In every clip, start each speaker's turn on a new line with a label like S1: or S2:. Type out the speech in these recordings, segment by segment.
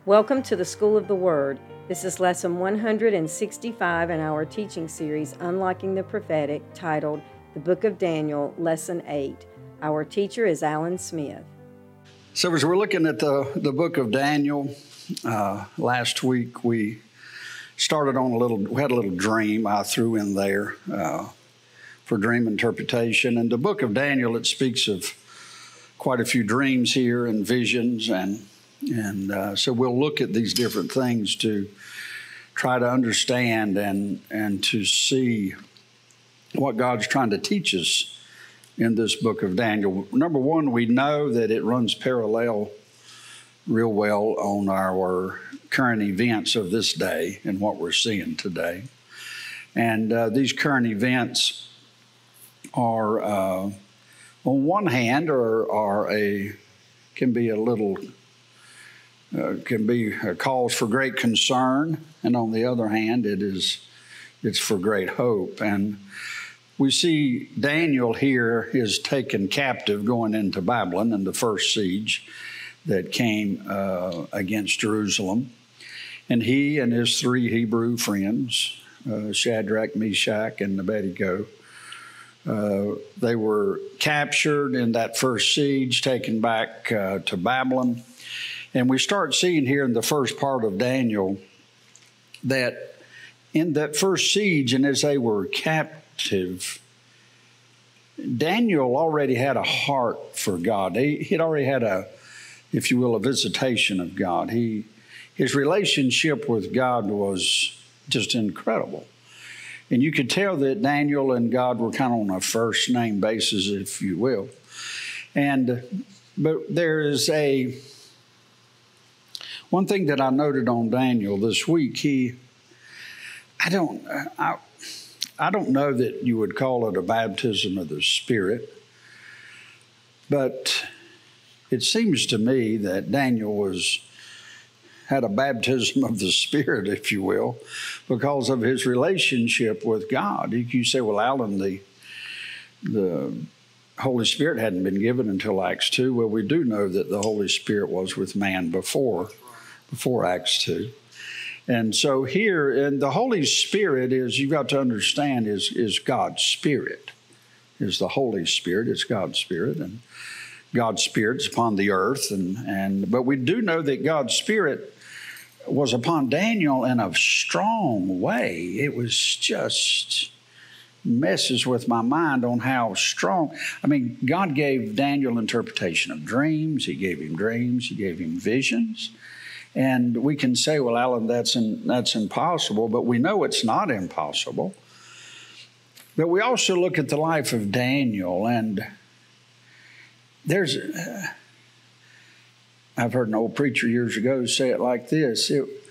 S1: Welcome to the School of the Word. This is lesson 165 in our teaching series, Unlocking the Prophetic, titled The Book of Daniel, Lesson 8. Our teacher is Alan Smith.
S2: So as we're looking at the book of Daniel, last week we started on we had a little dream I threw in there for dream interpretation. And the book of Daniel, it speaks of quite a few dreams here and visions, and so we'll look at these different things to try to understand and to see what God's trying to teach us in this book of Daniel. Number one, we know that it runs parallel real well on our current events of this day and what we're seeing today. And these current events are, on one hand, can be a cause for great concern, and on the other hand, it's for great hope. And we see Daniel here is taken captive going into Babylon in the first siege that came against Jerusalem. And he and his three Hebrew friends, Shadrach, Meshach, and Abednego, they were captured in that first siege, taken back to Babylon. And we start seeing here in the first part of Daniel that in that first siege, and as they were captive, Daniel already had a heart for God. He'd already had a visitation of God. His relationship with God was just incredible. And you could tell that Daniel and God were kind of on a first name basis, if you will. But there is one thing that I noted on Daniel this week. I don't know that you would call it a baptism of the Spirit, but it seems to me that Daniel had a baptism of the Spirit, if you will, because of his relationship with God. You say, well, Alan, the Holy Spirit hadn't been given until Acts 2. Well, we do know that the Holy Spirit was with man before Acts 2. And so here, and the Holy Spirit you've got to understand, is God's Spirit, is the Holy Spirit. It's God's Spirit, and God's Spirit's upon the earth. But we do know that God's Spirit was upon Daniel in a strong way. It was just messes with my mind on how strong. I mean, God gave Daniel interpretation of dreams. He gave him dreams. He gave him visions. And we can say, well, Alan, that's impossible, but we know it's not impossible. But we also look at the life of Daniel, and I've heard an old preacher years ago say it like this.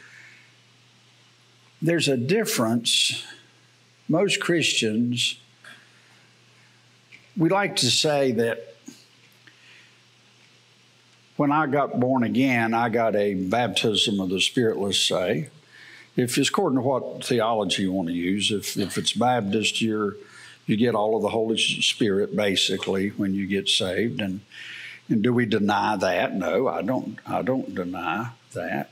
S2: There's a difference. Most Christians, we like to say that when I got born again, I got a baptism of the Spirit, let's say. If it's according to what theology you want to use, if it's Baptist, you get all of the Holy Spirit basically when you get saved. And do we deny that? No, I don't deny that.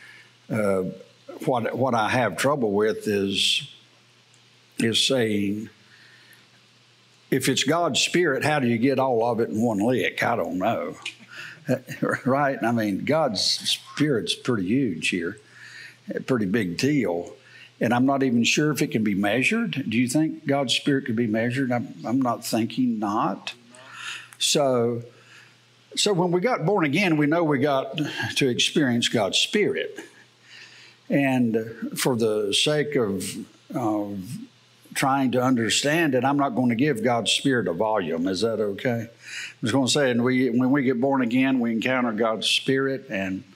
S2: What I have trouble with is saying, if it's God's Spirit, how do you get all of it in one lick? I don't know. Right? I mean, God's Spirit's pretty huge here, a pretty big deal. And I'm not even sure if it can be measured. Do you think God's Spirit could be measured? I'm not thinking not. So when we got born again, we know we got to experience God's Spirit. And for the sake of trying to understand it, I'm not going to give God's Spirit a volume. Is that okay? I was going to say, when we get born again, we encounter God's Spirit,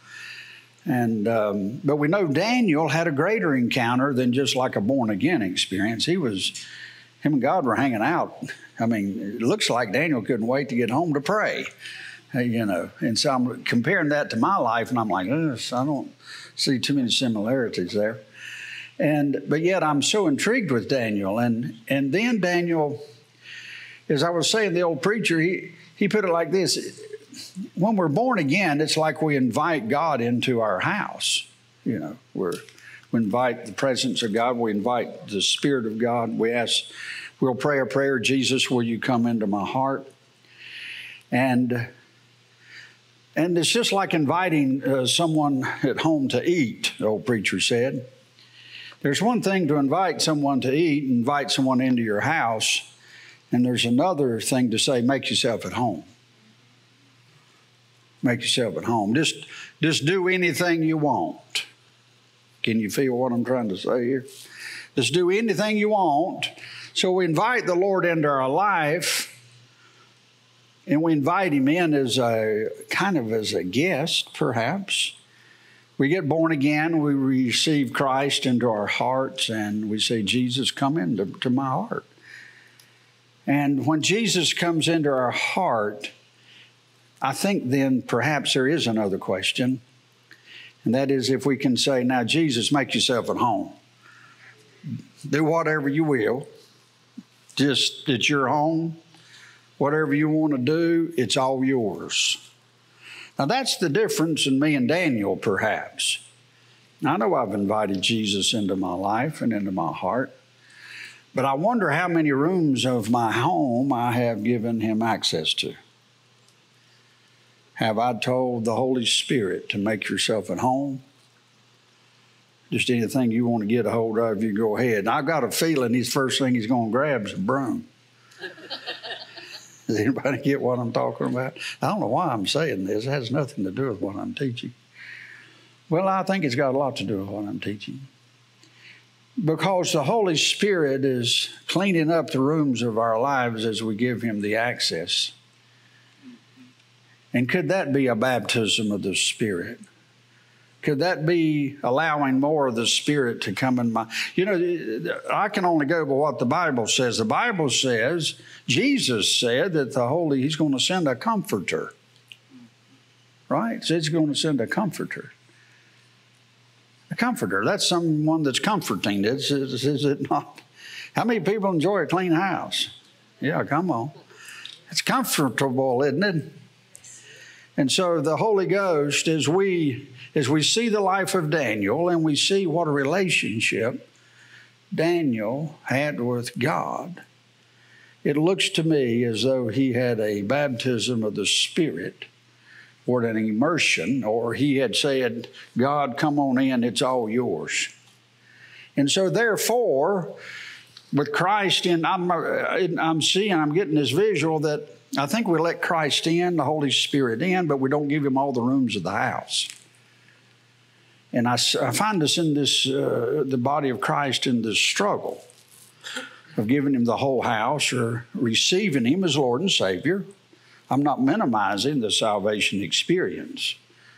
S2: but we know Daniel had a greater encounter than just like a born again experience. Him and God were hanging out. I mean, it looks like Daniel couldn't wait to get home to pray, And so I'm comparing that to my life, and I'm like, I don't see too many similarities there. But yet I'm so intrigued with Daniel, and then Daniel, as I was saying, the old preacher, he put it like this: when we're born again, it's like we invite God into our house. You know, we invite the presence of God. We invite the Spirit of God. We'll pray a prayer, Jesus, will you come into my heart? And it's just like inviting someone at home to eat, the old preacher said. There's one thing to invite someone to eat, invite someone into your house, and there's another thing to say, make yourself at home. Make yourself at home. Just do anything you want. Can you feel what I'm trying to say here? Just do anything you want. So we invite the Lord into our life, and we invite him in as a guest, perhaps. We get born again, we receive Christ into our hearts, and we say, Jesus, come into my heart. And when Jesus comes into our heart, I think then perhaps there is another question, and that is if we can say, now, Jesus, make yourself at home. Do whatever you will. Just, it's your home. Whatever you want to do, it's all yours. Now, that's the difference in me and Daniel, perhaps. I know I've invited Jesus into my life and into my heart, but I wonder how many rooms of my home I have given him access to. Have I told the Holy Spirit to make yourself at home? Just anything you want to get a hold of, you go ahead. And I've got a feeling his first thing he's going to grab is a broom. Does anybody get what I'm talking about? I don't know why I'm saying this. It has nothing to do with what I'm teaching. Well, I think it's got a lot to do with what I'm teaching. Because the Holy Spirit is cleaning up the rooms of our lives as we give him the access. And could that be a baptism of the Spirit? Could that be allowing more of the Spirit to come in my... You know, I can only go by what the Bible says. The Bible says, Jesus said that he's going to send a comforter. Right? So he's going to send a comforter. A comforter, that's someone that's comforting. Is it not? How many people enjoy a clean house? Yeah, come on. It's comfortable, isn't it? And so the Holy Ghost, as we see the life of Daniel and we see what a relationship Daniel had with God, it looks to me as though he had a baptism of the Spirit or an immersion, or he had said, God, come on in, it's all yours. And so therefore, with Christ in, I'm getting this visual that I think we let Christ in, the Holy Spirit in, but we don't give him all the rooms of the house. And I find us in this, the body of Christ in this struggle of giving him the whole house or receiving him as Lord and Savior. I'm not minimizing the salvation experience,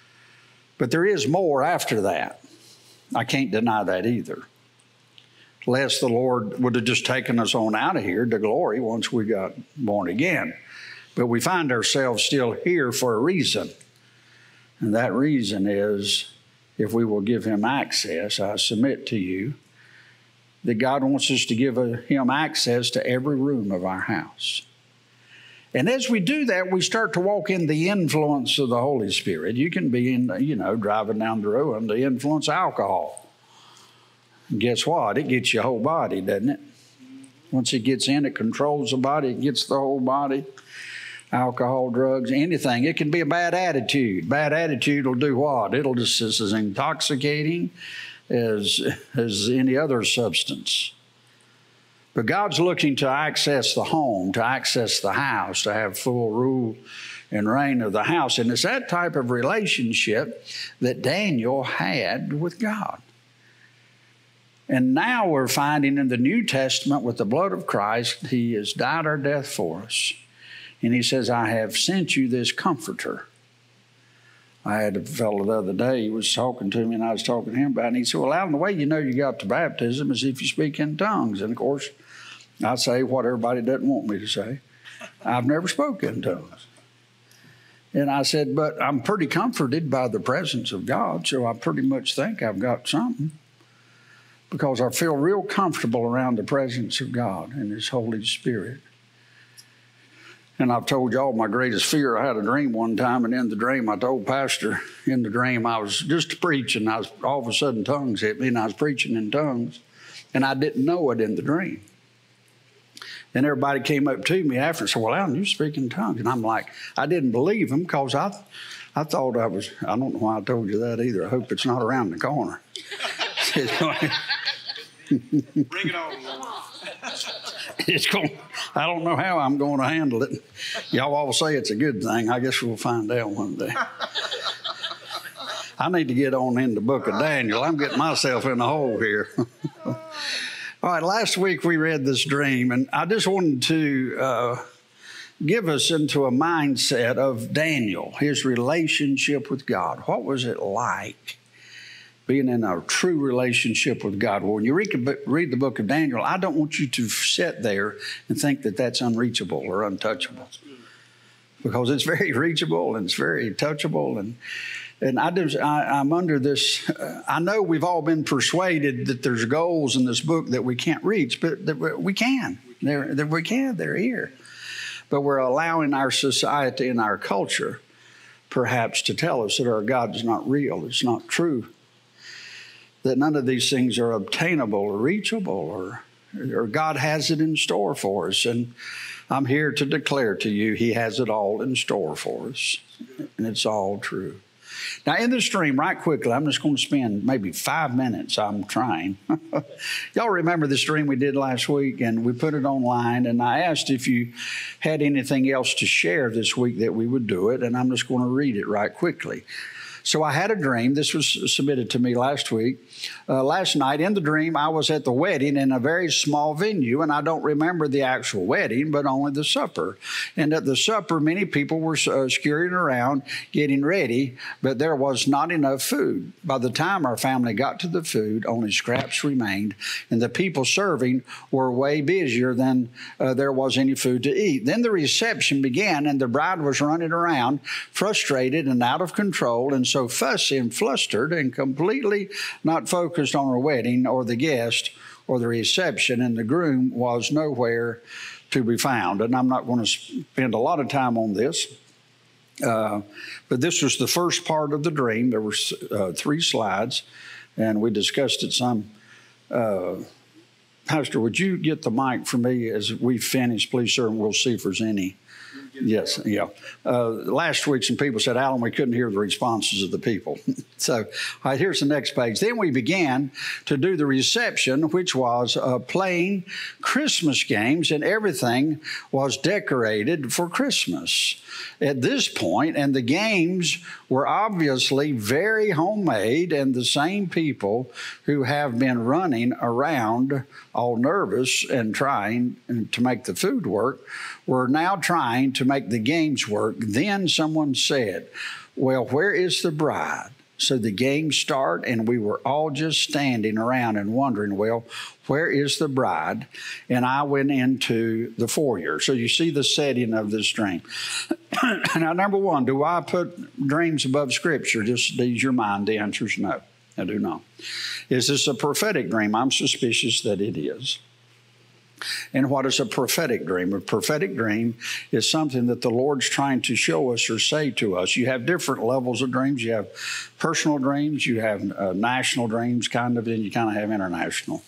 S2: but there is more after that. I can't deny that either. Lest the Lord would have just taken us on out of here to glory once we got born again. But we find ourselves still here for a reason. And that reason is, if we will give him access, I submit to you that God wants us to give him access to every room of our house. And as we do that, we start to walk in the influence of the Holy Spirit. You can be driving down the road under the influence of alcohol. And guess what? It gets your whole body, doesn't it? Once it gets in, it controls the body. It gets the whole body. Alcohol, drugs, anything. It can be a bad attitude. Bad attitude will do what? It'll just is as intoxicating as any other substance. But God's looking to access the home, to access the house, to have full rule and reign of the house. And it's that type of relationship that Daniel had with God. And now we're finding in the New Testament with the blood of Christ, he has died our death for us. And he says, I have sent you this comforter. I had a fellow the other day, he was talking to me and I was talking to him about it. And he said, well, Alan, the way you know you got the baptism is if you speak in tongues. And of course, I say what everybody doesn't want me to say. I've never spoken in tongues. And I said, but I'm pretty comforted by the presence of God, so I pretty much think I've got something. Because I feel real comfortable around the presence of God and his Holy Spirit. And I've told y'all my greatest fear. I had a dream one time, and in the dream, I told Pastor, in the dream, I was just preaching. All of a sudden, tongues hit me, and I was preaching in tongues, and I didn't know it in the dream. Then everybody came up to me after and said, well, Alan, you speak in tongues. And I'm like, I didn't believe them because I thought I don't know why I told you that either. I hope it's not around the corner.
S3: Bring it on.
S2: I don't know how I'm going to handle it. Y'all all say it's a good thing. I guess we'll find out one day. I need to get on in the book of Daniel. I'm getting myself in a hole here. All right, last week we read this dream, and I just wanted to give us into a mindset of Daniel, his relationship with God. What was it like being in a true relationship with God? Well, when you read the book of Daniel, I don't want you to sit there and think that that's unreachable or untouchable, because it's very reachable and it's very touchable. And I'm under this. I know we've all been persuaded that there's goals in this book that we can't reach, but that we can. They're here. But we're allowing our society and our culture perhaps to tell us that our God is not real, it's not true, that none of these things are obtainable or reachable, or God has it in store for us. And I'm here to declare to you, He has it all in store for us, and it's all true. Now, in this dream, right quickly, I'm just going to spend maybe 5 minutes. I'm trying. Y'all remember this dream we did last week, and we put it online, and I asked if you had anything else to share this week that we would do it, and I'm just going to read it right quickly. So I had a dream. This was submitted to me last week. Last night in the dream, I was at the wedding in a very small venue, and I don't remember the actual wedding, but only the supper. And at the supper, many people were scurrying around getting ready, but there was not enough food. By the time our family got to the food, only scraps remained, and the people serving were way busier than there was any food to eat. Then the reception began, and the bride was running around, frustrated and out of control, and so fussy and flustered and completely not focused on her wedding or the guest or the reception, and the groom was nowhere to be found. And I'm not going to spend a lot of time on this, but this was the first part of the dream. There were 3 slides, and we discussed it some. Pastor, would you get the mic for me as we finish, please, sir, and we'll see if there's any. Yes, yeah. Last week, some people said, Alan, we couldn't hear the responses of the people. So, all right, here's the next page. Then we began to do the reception, which was playing Christmas games, and everything was decorated for Christmas at this point. And the games were obviously very homemade, and the same people who have been running around all nervous and trying to make the food work were now trying to make the games work. Then someone said, well, where is the bride? So the games start, and we were all just standing around and wondering, well, where is the bride? And I went into the foyer. So you see the setting of this dream. Now, number one, do I put dreams above Scripture? Just ease your mind. The answer is no, I do not. Is this a prophetic dream? I'm suspicious that it is. And what is a prophetic dream? A prophetic dream is something that the Lord's trying to show us or say to us. You have different levels of dreams. You have personal dreams. You have national dreams, kind of, and you kind of have international.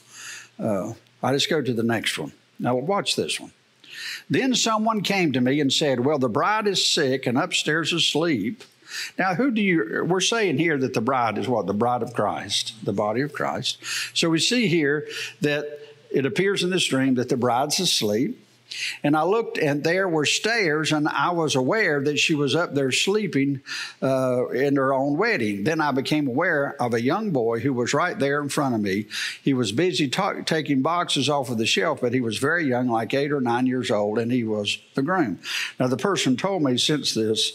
S2: I just go to the next one. Now, watch this one. Then someone came to me and said, well, the bride is sick and upstairs asleep. Now, we're saying here that the bride is what? The bride of Christ, the body of Christ. So we see here that it appears in this dream that the bride's asleep. And I looked, and there were stairs, and I was aware that she was up there sleeping in her own wedding. Then I became aware of a young boy who was right there in front of me. He was busy taking boxes off of the shelf, but he was very young, like 8 or 9 years old, and he was the groom. Now, the person told me since this,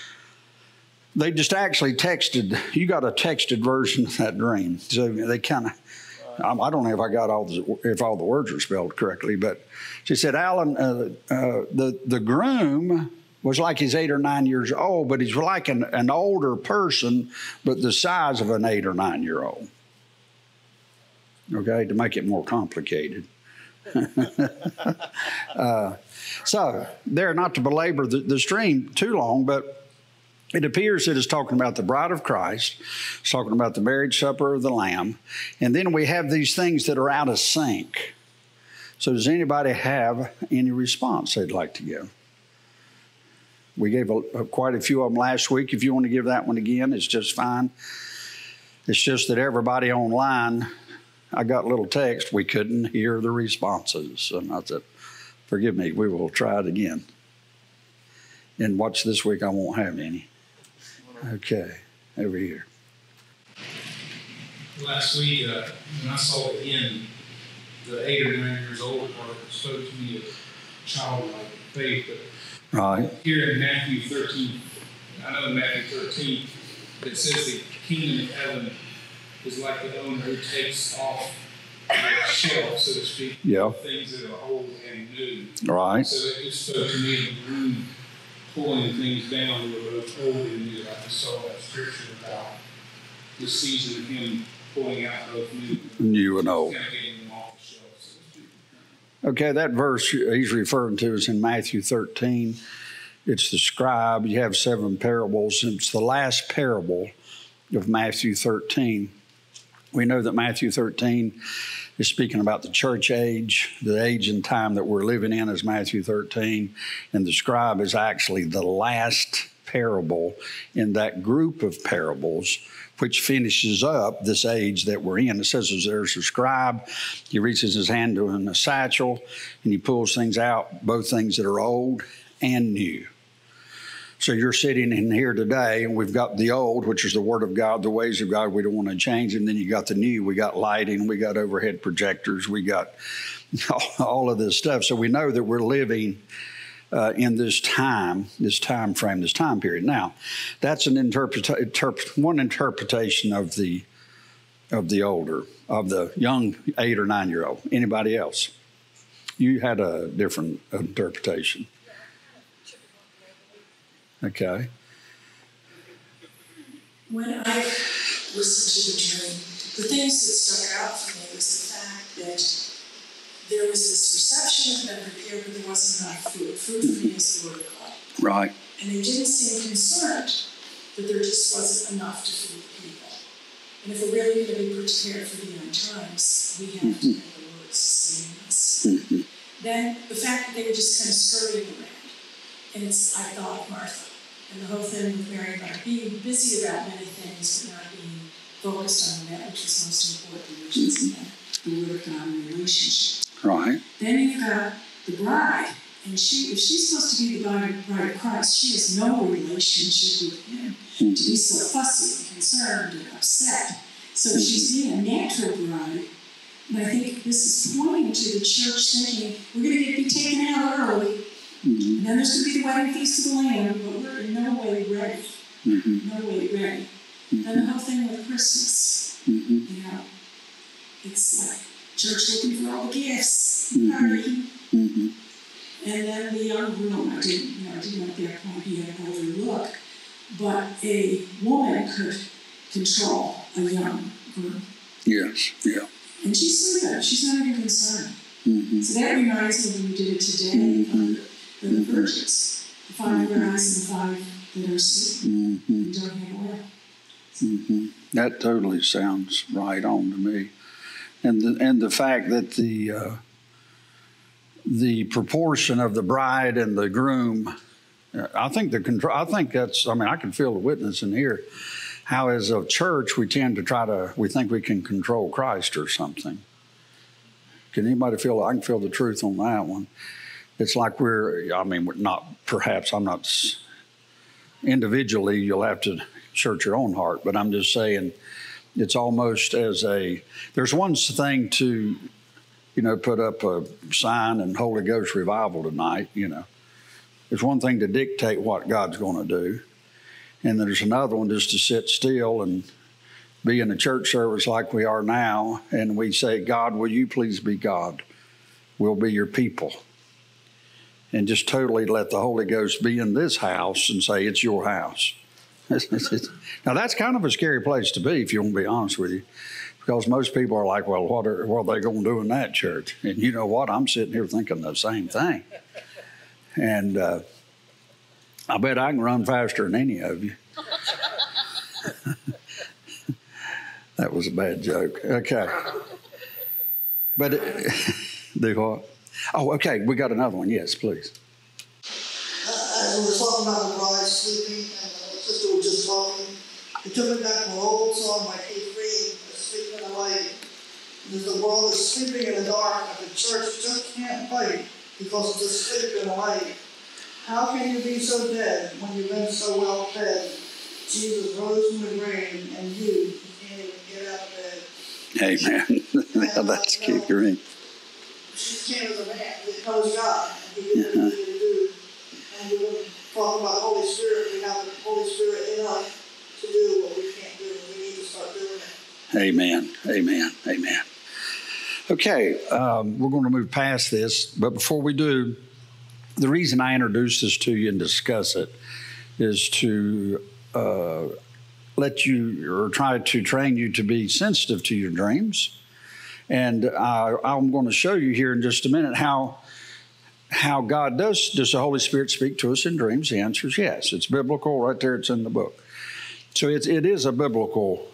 S2: they just actually texted. You got a texted version of that dream. So they kind of, I don't know if I got if all the words are spelled correctly, but she said, Alan, the groom was like he's 8 or 9 years old, but he's like an older person, but the size of an 8 or 9 year old. Okay, to make it more complicated. So, there, not to belabor the stream too long, but it appears that it's talking about the bride of Christ. It's talking about the marriage supper of the Lamb. And then we have these things that are out of sync. So does anybody have any response they'd like to give? We gave quite a few of them last week. If you want to give that one again, it's just fine. It's just that everybody online, I got a little text, we couldn't hear the responses. And I said, forgive me, we will try it again. And watch this week, I won't have any. Okay, over here.
S4: Last week, when I saw it in the 8 or 9 years old part, it spoke to me of childlike faith. But
S2: right
S4: here in Matthew 13, I know in Matthew 13, it says the kingdom of heaven is like the owner who takes off the shelf, so to speak, things that are old and new.
S2: Right.
S4: So it just spoke to me of the groom pulling things down that were both old and new. I just saw that scripture about the season of him pulling out both
S2: new and old.
S4: Kind of getting them off the shelf, so to speak.
S2: Okay, that verse he's referring to is in Matthew 13. It's the scribe. You have 7 parables. It's the last parable of Matthew 13. We know that Matthew 13 is speaking about the church age. The age and time that we're living in is Matthew 13. And the scribe is actually the last parable in that group of parables, which finishes up this age that we're in. It says there's a scribe. He reaches his hand to in a satchel, and he pulls things out, both things that are old and new. So you're sitting in here today, and we've got the old, which is the Word of God, the ways of God we don't want to change. And then you got the new. We got lighting. We got overhead projectors. We got all of this stuff. So we know that we're living in this time frame, this time period. Now, that's one interpretation of the young 8 or 9 year old. Anybody else? You had a different interpretation. Okay.
S5: When I listened to the dream, the things that stuck out for me was the fact that there was this reception that had been prepared, but there wasn't enough food. Food for me is the Word of God.
S2: Right.
S5: And they didn't seem concerned that there just wasn't enough to feed the people. And if we're really going to be prepared for the end times, we have to have the Word sustain us. Then the fact that they were just kind of scurrying around. And I thought of Martha. And the whole thing with Mary about being busy about many things, but not being focused on that which is most important, which is the Word of God and relationship.
S2: Right.
S5: Then you've got the bride. And if she's supposed to be the bride of Christ, she has no relationship with him to be so fussy and concerned and upset. So she's being a natural bride. And I think this is pointing to the church thinking, we're going to be taken out early. And then there's going to be the wedding feast of the Lamb, but we're in no way ready. No way ready. And the whole thing with Christmas, you know, it's like church looking for all the gifts, party. And then the young groom, I didn't at that point he had an older look, but a woman could control a young groom.
S2: Yes, yeah.
S5: And she's sleeping. She's not even concerned. So that reminds me when we did it today. The virgins, the 5 that are eyes and the 5 that are asleep and don't have oil.
S2: That totally sounds right on to me, and the fact that the proportion of the bride and the groom, I think that's. I mean, I can feel the witness in here. How as a church we tend to we think we can control Christ or something. Can anybody feel? I can feel the truth on that one. It's like we're not, perhaps I'm not, individually you'll have to search your own heart, but I'm just saying it's almost there's one thing to, put up a sign and Holy Ghost revival tonight, There's one thing to dictate what God's going to do, and there's another one just to sit still and be in a church service like we are now, and we say, God, will you please be God? We'll be your people. And just totally let the Holy Ghost be in this house and say, it's your house. Now, that's kind of a scary place to be, if you want to be honest with you, Because most people are like, well, what are they going to do in that church? And you know what? I'm sitting here thinking the same thing. And I bet I can run faster than any of you. That was a bad joke. Okay. But do what? Oh, okay. We got another one. Yes, please.
S6: As we were talking about the bride sleeping, and the sister was just talking, it took me back to an old song by Keith Green, Sleeping in the Light. Because the world is sleeping in the dark, and the church just can't fight because it's asleep in the light. How can you be so dead when you've been so well fed? Jesus rose from the grave, and you can't even get out of bed.
S2: Amen. Now that's Keith Green.
S6: She came as a man that knows God, and he did what he needed to do. And we were talking about the Holy Spirit. We have the Holy Spirit in us to do what we can't do. We need to start doing it.
S2: Amen. Amen. Amen. Okay, we're going to move past this, but before we do, the reason I introduce this to you and discuss it is to let you, or try to train you to be sensitive to your dreams. And I'm going to show you here in just a minute how God does the Holy Spirit speak to us in dreams? The answer is yes. It's biblical right there. It's in the book. So it is a biblical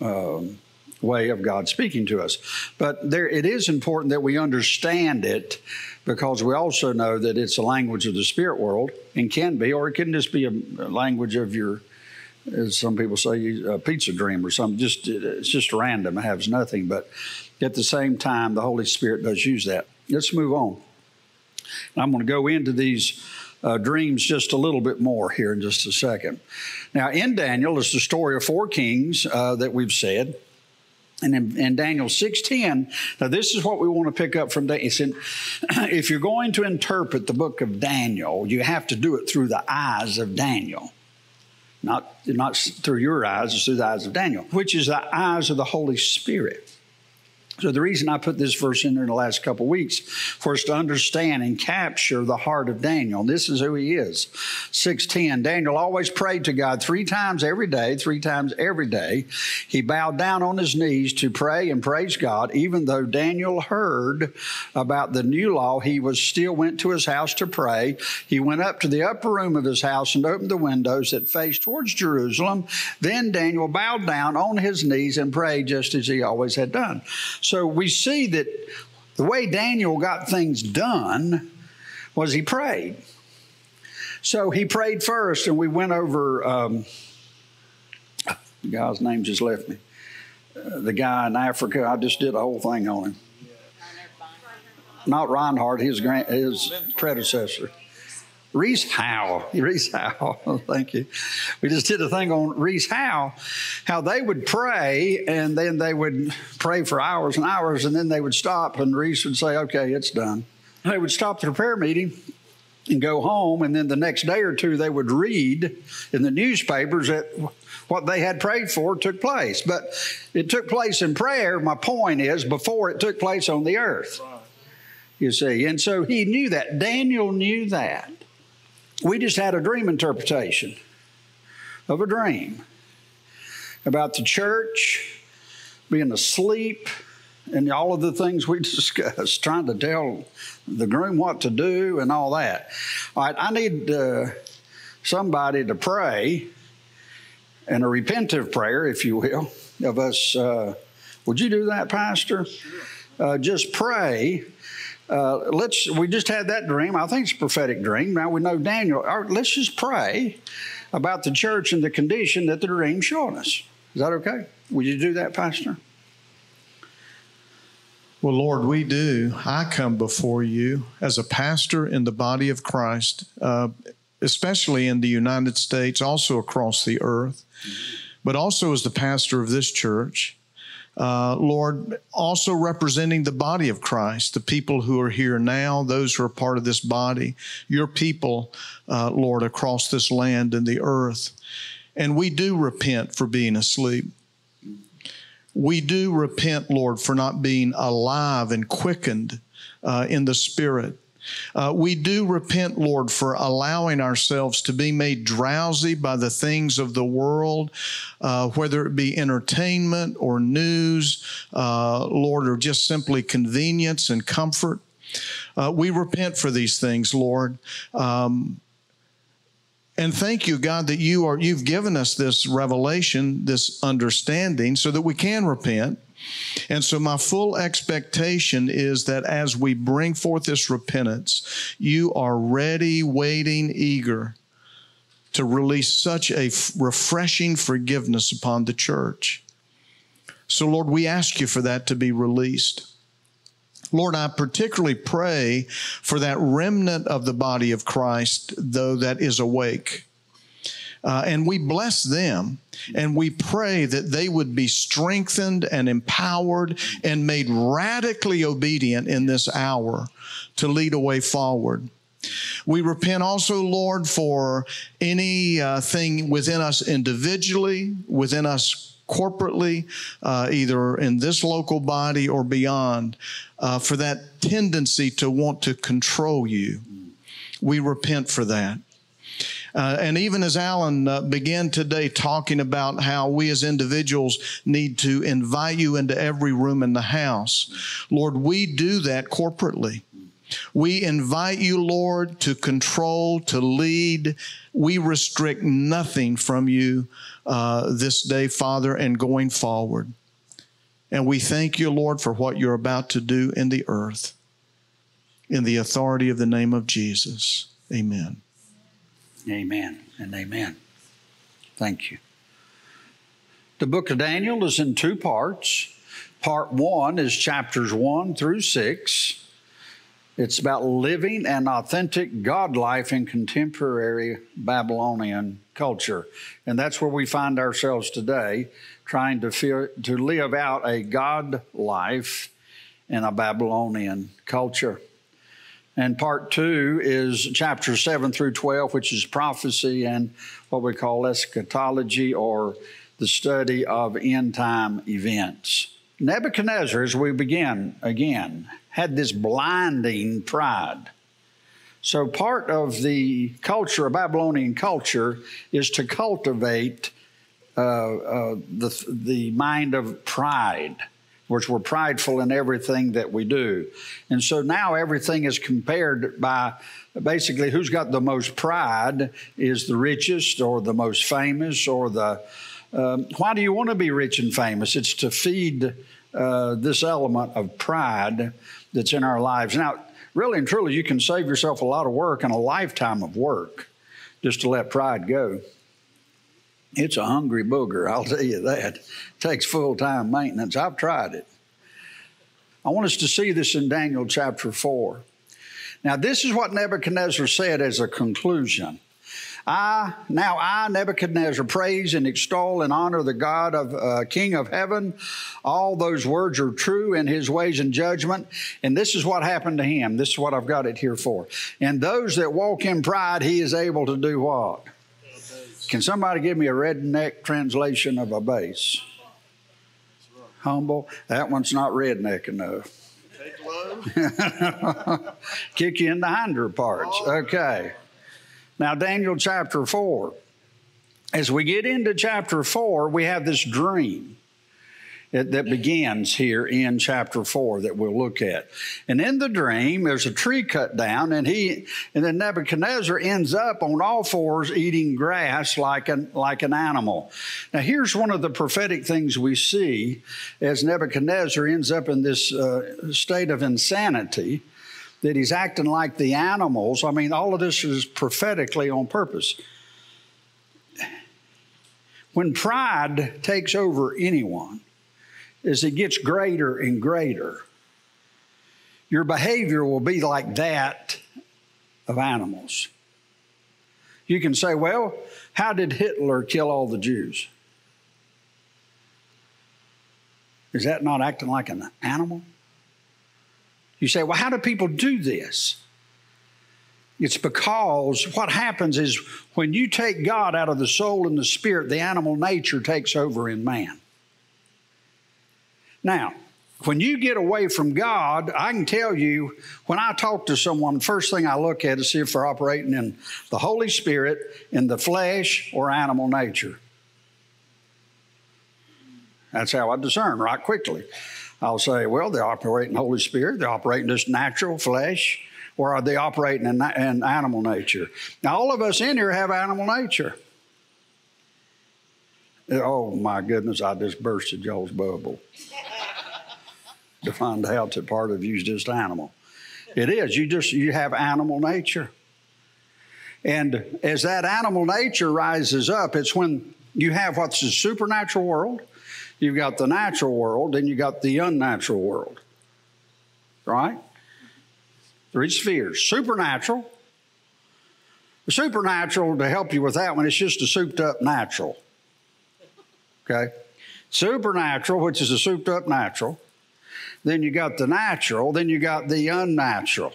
S2: way of God speaking to us. But it is important that we understand it, because we also know that it's a language of the spirit world, and can be, or it can just be a language of your, as some people say, a pizza dream or something. It's just random. It has nothing. But at the same time, the Holy Spirit does use that. Let's move on. I'm going to go into these dreams just a little bit more here in just a second. Now, in Daniel is the story of 4 kings that we've said. And in Daniel 6:10, now this is what we want to pick up from Daniel. If you're going to interpret the book of Daniel, you have to do it through the eyes of Daniel. Not through your eyes, it's through the eyes of Daniel, which is the eyes of the Holy Spirit. So the reason I put this verse in there in the last couple of weeks, for us to understand and capture the heart of Daniel. This is who he is. 6:10, Daniel always prayed to God 3 times every day, 3 times every day. He bowed down on his knees to pray and praise God. Even though Daniel heard about the new law, he still went to his house to pray. He went up to the upper room of his house and opened the windows that faced towards Jerusalem. Then Daniel bowed down on his knees and prayed just as he always had done. So we see that the way Daniel got things done was he prayed. So he prayed first, and we went over, the guy's name just left me. The guy in Africa, I just did a whole thing on him. Not Reinhardt, his predecessor. Rees Howell. Thank you. We just did a thing on Rees Howell, how they would pray, and then they would pray for hours and hours, and then they would stop, and Rees would say, okay, it's done. They would stop their prayer meeting and go home, and then the next day or two they would read in the newspapers that what they had prayed for took place. But it took place in prayer, my point is, before it took place on the earth. You see, and so he knew that. Daniel knew that. We just had a dream interpretation of a dream about the church being asleep and all of the things we discussed, trying to tell the groom what to do and all that. All right, I need somebody to pray, and a repentive prayer, if you will, of us. Would you do that, Pastor? Sure. Just pray. We just had that dream. I think it's a prophetic dream. Now we know Daniel. Let's just pray about the church and the condition that the dream's showing us. Is that okay? Would you do that, Pastor?
S7: Well, Lord, we do. I come before you as a pastor in the body of Christ, especially in the United States, also across the earth, but also as the pastor of this church. Lord, also representing the body of Christ, the people who are here now, those who are part of this body, your people, Lord, across this land and the earth. And we do repent for being asleep. We do repent, Lord, for not being alive and quickened in the Spirit. We do repent, Lord, for allowing ourselves to be made drowsy by the things of the world, whether it be entertainment or news, Lord, or just simply convenience and comfort. We repent for these things, Lord. And thank you, God, that you've given us this revelation, this understanding, so that we can repent. And so my full expectation is that as we bring forth this repentance, you are ready, waiting, eager to release such a refreshing forgiveness upon the church. So, Lord, we ask you for that to be released. Lord, I particularly pray for that remnant of the body of Christ, though, that is awake. And we bless them, and we pray that they would be strengthened and empowered and made radically obedient in this hour to lead a way forward. We repent also, Lord, for anything within us individually, within us corporately, either in this local body or beyond, for that tendency to want to control you. We repent for that. And even as Alan began today talking about how we as individuals need to invite you into every room in the house, Lord, we do that corporately. We invite you, Lord, to control, to lead. We restrict nothing from you this day, Father, and going forward. And we thank you, Lord, for what you're about to do in the earth. In the authority of the name of Jesus. Amen.
S2: Amen and amen. Thank you. The book of Daniel is in two parts. Part 1 is chapters 1 through 6. It's about living an authentic God life in contemporary Babylonian culture. And that's where we find ourselves today, trying to live out a God life in a Babylonian culture. And part 2 is chapters 7 through 12, which is prophecy and what we call eschatology, or the study of end-time events. Nebuchadnezzar, as we begin again, had this blinding pride. So part of the culture, of Babylonian culture, is to cultivate the mind of pride, which we're prideful in everything that we do. And so now everything is compared by basically who's got the most pride is the richest or the most famous or the... why do you want to be rich and famous? It's to feed this element of pride that's in our lives. Now, really and truly, you can save yourself a lot of work and a lifetime of work just to let pride go. It's a hungry booger, I'll tell you that. It takes full-time maintenance. I've tried it. I want us to see this in Daniel chapter 4. Now, this is what Nebuchadnezzar said as a conclusion. I, Nebuchadnezzar, praise and extol and honor the God of King of heaven. All those words are true in his ways and judgment. And this is what happened to him. This is what I've got it here for. And those that walk in pride, he is able to do what? Can somebody give me a redneck translation of abase? Humble. That one's not redneck enough.
S3: Take low.
S2: Kick you in the hinder parts. Okay. Now, Daniel chapter 4. As we get into chapter 4, we have this dream that begins here in chapter 4 that we'll look at. And in the dream, there's a tree cut down, and then Nebuchadnezzar ends up on all fours eating grass like an animal. Now, here's one of the prophetic things we see as Nebuchadnezzar ends up in this state of insanity, that he's acting like the animals. I mean, all of this is prophetically on purpose. When pride takes over anyone, as it gets greater and greater, your behavior will be like that of animals. You can say, well, how did Hitler kill all the Jews? Is that not acting like an animal? You say, well, how do people do this? It's because what happens is when you take God out of the soul and the spirit, the animal nature takes over in man. Now, When you get away from God, I can tell you, when I talk to someone, the first thing I look at is see if they're operating in the Holy Spirit, in the flesh, or animal nature. That's how I discern right quickly. I'll say, well, they operate in the Holy Spirit, they operate in this natural flesh, or are they operating in animal nature? Now, all of us in here have animal nature. Oh, my goodness, I just bursted y'all's bubble to find out that part of you is just animal. It is. You have animal nature. And as that animal nature rises up, it's when you have what's the supernatural world, you've got the natural world, and you got the unnatural world. Right? 3 spheres. Supernatural. The supernatural, to help you with that one, it's just a souped up natural. Okay? Supernatural, which is a souped up natural. Then you got the natural, then you got the unnatural.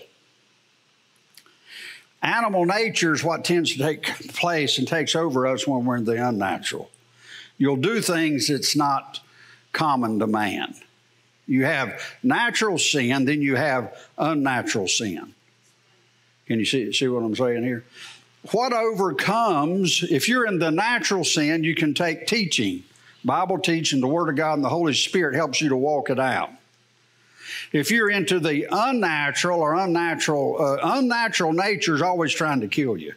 S2: Animal nature is what tends to take place and takes over us when we're in the unnatural. You'll do things that's not common to man. You have natural sin, then you have unnatural sin. Can you see what I'm saying here? What overcomes, if you're in the natural sin, you can take teaching. Bible teaching, the Word of God, and the Holy Spirit helps you to walk it out. If you're into the unnatural or unnatural nature is always trying to kill you.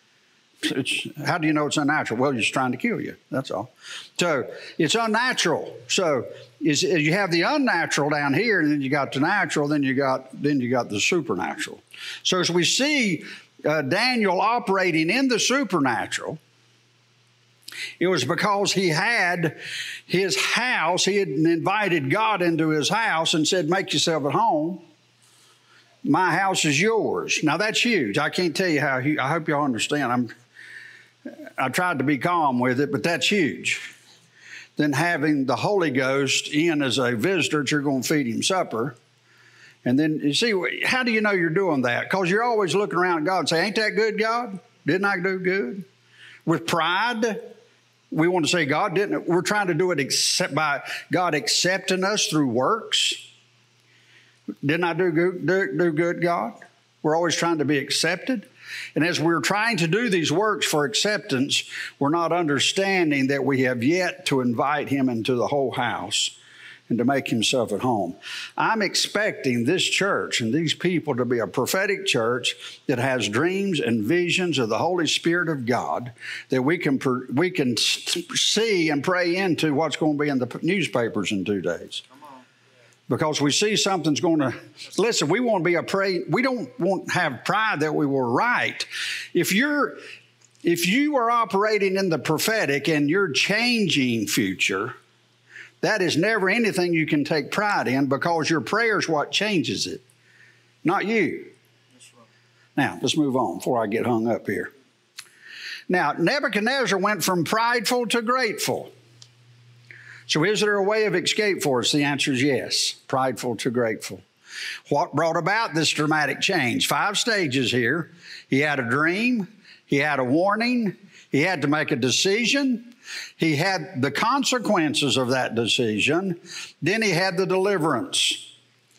S2: How do you know it's unnatural? Well, it's trying to kill you. That's all. So it's unnatural. So you have the unnatural down here, and then you got the natural, then you got the supernatural. So as we see Daniel operating in the supernatural, it was because he had his house. He had invited God into his house and said, make yourself at home. My house is yours. Now, that's huge. I can't tell you how huge. I hope y'all understand. I tried to be calm with it, but that's huge. Then having the Holy Ghost in as a visitor, you're going to feed him supper. And then, you see, how do you know you're doing that? Because you're always looking around at God and say, ain't that good, God? Didn't I do good? With pride, we want to say God didn't. We're trying to do it by God accepting us through works. Didn't I do good, God? We're always trying to be accepted. And as we're trying to do these works for acceptance, we're not understanding that we have yet to invite him into the whole house and to make himself at home. I'm expecting this church and these people to be a prophetic church that has dreams and visions of the Holy Spirit of God, that we can see and pray into what's going to be in the newspapers in 2 days. Because we see something's going to, listen, we want to be we don't want to have pride that we were right. If you are operating in the prophetic and you're changing future, that is never anything you can take pride in, because your prayer is what changes it, not you. That's right. Now, let's move on before I get hung up here. Now, Nebuchadnezzar went from prideful to grateful. So is there a way of escape for us? The answer is yes, prideful to grateful. What brought about this dramatic change? 5 stages here. He had a dream. He had a warning. He had to make a decision. He had the consequences of that decision. Then he had the deliverance.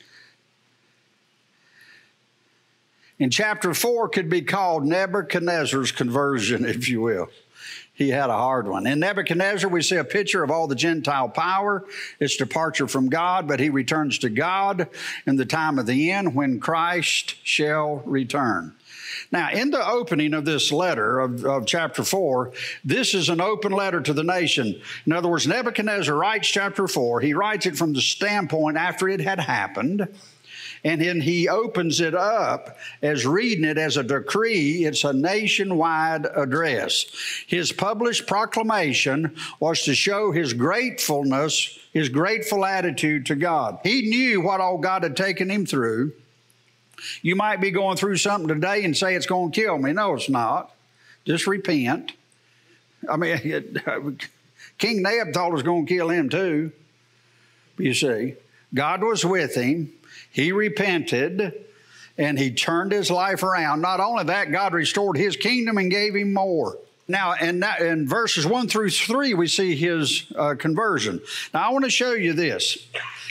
S2: In chapter 4 could be called Nebuchadnezzar's conversion, if you will. He had a hard one. In Nebuchadnezzar, we see a picture of all the Gentile power, its departure from God, but he returns to God in the time of the end when Christ shall return. Now, in the opening of this letter of chapter 4, this is an open letter to the nation. In other words, Nebuchadnezzar writes chapter 4. He writes it from the standpoint after it had happened. And then he opens it up as reading it as a decree. It's a nationwide address. His published proclamation was to show his gratefulness, his grateful attitude to God. He knew what all God had taken him through. You might be going through something today and say it's going to kill me. No, it's not. Just repent. I mean, King Neb thought it was going to kill him too. You see, God was with him. He repented, and he turned his life around. Not only that, God restored his kingdom and gave him more. Now, in verses 1 through 3, we see his conversion. Now, I want to show you this.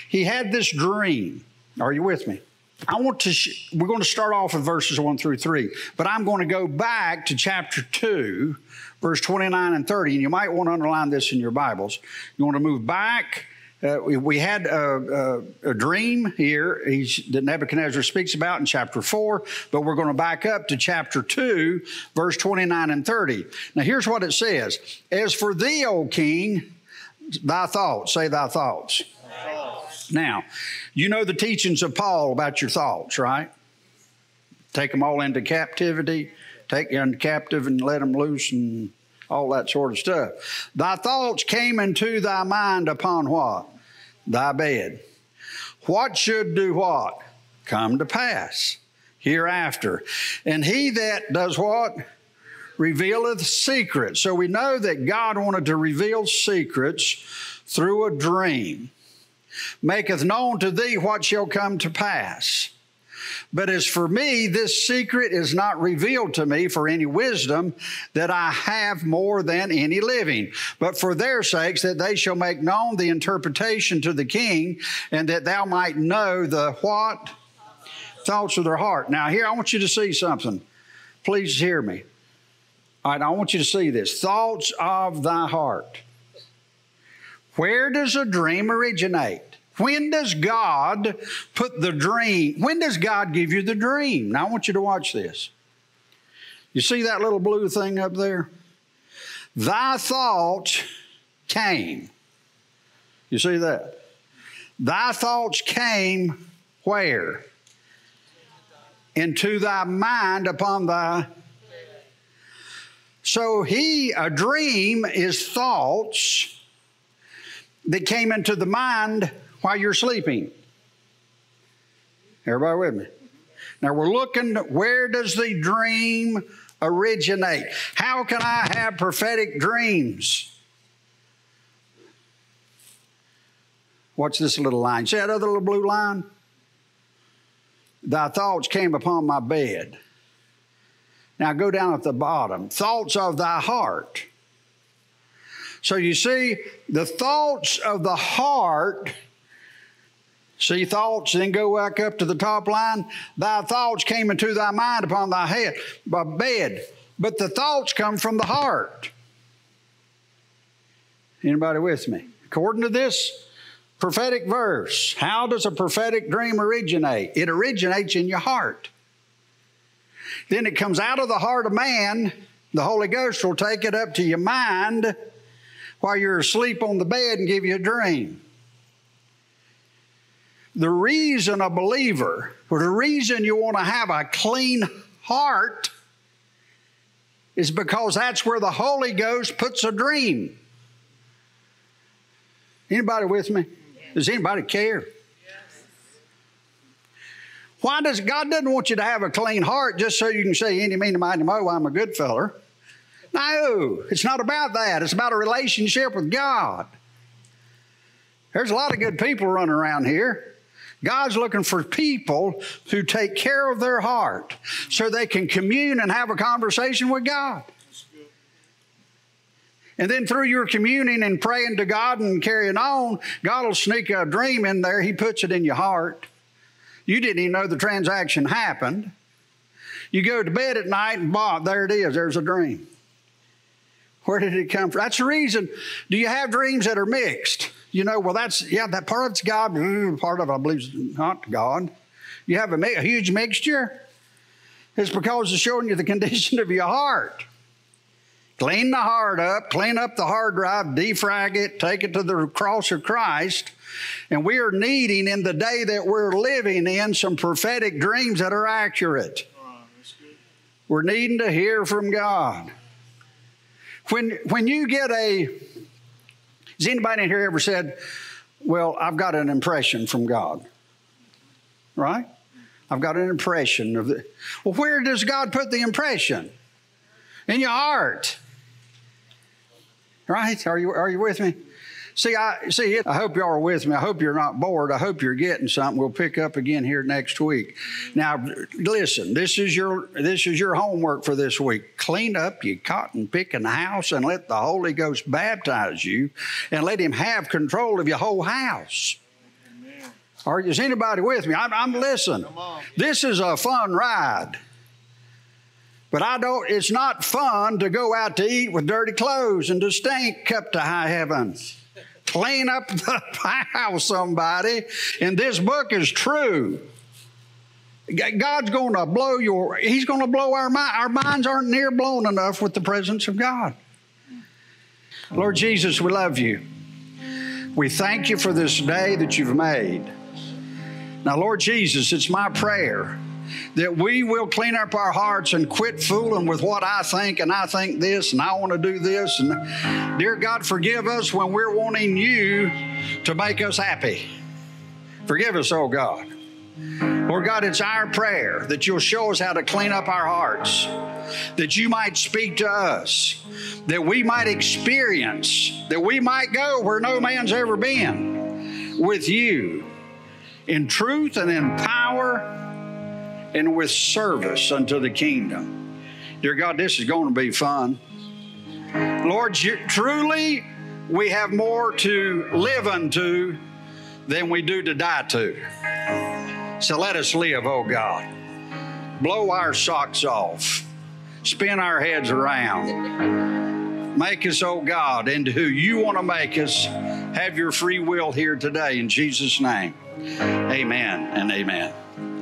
S2: he had this dream. Are you with me? We're going to start off with verses 1 through 3, but I'm going to go back to chapter 2, verse 29 and 30, and you might want to underline this in your Bibles. You want to move back. We had a dream here that Nebuchadnezzar speaks about in chapter 4, but we're going to back up to chapter 2, verse 29 and 30. Now, here's what it says. As for thee, O king, thy thoughts, say thy thoughts. Now, you know the teachings of Paul about your thoughts, right? Take them all into captivity, take you into captive and let them loose and all that sort of stuff. Thy thoughts came into thy mind upon what? Thy bed. What should do what? Come to pass hereafter. And he that does what? Revealeth secrets. So we know that God wanted to reveal secrets through a dream. Maketh known to thee what shall come to pass. But as for me, this secret is not revealed to me for any wisdom that I have more than any living, but for their sakes, that they shall make known the interpretation to the king, and that thou might know the what? Thoughts of their heart. Now here, I want you to see something. Please hear me. All right, I want you to see this. Thoughts of thy heart. Where does a dream originate? When does God put the dream? When does God give you the dream? Now, I want you to watch this. You see that little blue thing up there? Thy thoughts came. You see that? Thy thoughts came where? Into thy mind upon thy. So a dream is thoughts that came into the mind while you're sleeping. Everybody with me? Now we're looking, where does the dream originate? How can I have prophetic dreams? Watch this little line. See that other little blue line? Thy thoughts came upon my bed. Now go down at the bottom. Thoughts of thy heart. So you see, the thoughts of the heart, see thoughts, then go back up to the top line. Thy thoughts came into thy mind upon thy head, by bed. But the thoughts come from the heart. Anybody with me? According to this prophetic verse, how does a prophetic dream originate? It originates in your heart. Then it comes out of the heart of man. The Holy Ghost will take it up to your mind while you're asleep on the bed and give you a dream. The reason a believer, or the reason you want to have a clean heart, is because that's where the Holy Ghost puts a dream. Anybody with me? Does anybody care? Why does God doesn't want you to have a clean heart just so you can say, any, meeny, miny, mo, I'm a good feller. No, it's not about that. It's about a relationship with God. There's a lot of good people running around here. God's looking for people who take care of their heart so they can commune and have a conversation with God. And then through your communing and praying to God and carrying on, God will sneak a dream in there. He puts it in your heart. You didn't even know the transaction happened. You go to bed at night and there it is. There's a dream. Where did it come from? That's the reason. Do you have dreams that are mixed? You know, well, that part of it's God, part of it I believe is not God. You have a huge mixture. It's because it's showing you the condition of your heart. Clean the heart up, clean up the hard drive, defrag it, take it to the cross of Christ. And we are needing in the day that we're living in some prophetic dreams that are accurate. We're needing to hear from God. When you get has anybody in here ever said, well, I've got an impression from God? Right? I've got an impression of it. Well, where does God put the impression? In your heart. Right? Are you with me? I hope y'all are with me. I hope you're not bored. I hope you're getting something. We'll pick up again here next week. Now, listen, this is your homework for this week. Clean up your cotton picking house and let the Holy Ghost baptize you and let Him have control of your whole house. Is anybody with me? I'm listening. This is a fun ride. But it's not fun to go out to eat with dirty clothes and to stink up to high heaven. Clean up the house, somebody. And this book is true. God's going to blow He's going to blow our mind. Our minds aren't near blown enough with the presence of God. Lord Jesus, we love you. We thank you for this day that you've made. Now, Lord Jesus, it's my prayer that we will clean up our hearts and quit fooling with what I think, and I think this, and I want to do this. And dear God, forgive us when we're wanting you to make us happy. Forgive us, oh God. Lord God, it's our prayer that you'll show us how to clean up our hearts, that you might speak to us, that we might experience, that we might go where no man's ever been with you in truth and in power and with service unto the kingdom. Dear God, this is going to be fun. Lord, truly we have more to live unto than we do to die to. So let us live, oh God. Blow our socks off. Spin our heads around. Make us, oh God, into who you want to make us. Have your free will here today in Jesus' name. Amen and amen.